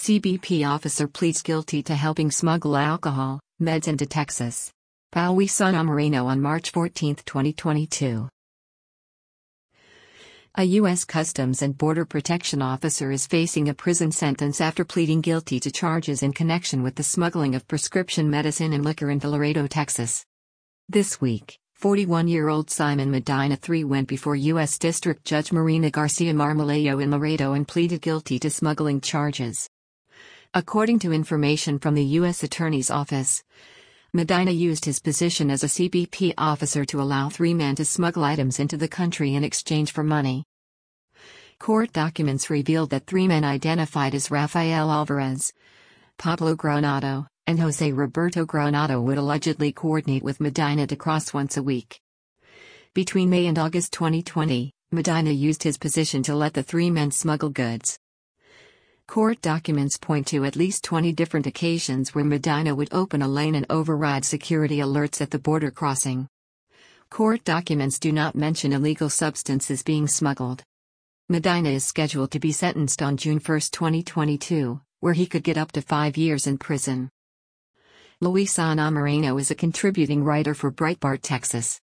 CBP officer pleads guilty to helping smuggle alcohol, meds into Texas. Luisana Moreno on March 14, 2022. A U.S. Customs and Border Protection officer is facing a prison sentence after pleading guilty to charges in connection with the smuggling of prescription medicine and liquor in Laredo, Texas. This week, 41-year-old Simon Medina III went before U.S. District Judge Marina Garcia Marmolejo in Laredo and pleaded guilty to smuggling charges. According to information from the U.S. Attorney's Office, Medina used his position as a CBP officer to allow 3 men to smuggle items into the country in exchange for money. Court documents revealed that 3 men identified as Rafael Alvarez, Pablo Granado, and Jose Roberto Granado would allegedly coordinate with Medina to cross once a week. Between May and August 2020, Medina used his position to let the 3 men smuggle goods. Court documents point to at least 20 different occasions where Medina would open a lane and override security alerts at the border crossing. Court documents do not mention illegal substances being smuggled. Medina is scheduled to be sentenced on June 1, 2022, where he could get up to 5 years in prison. Luisana Moreno is a contributing writer for Breitbart Texas.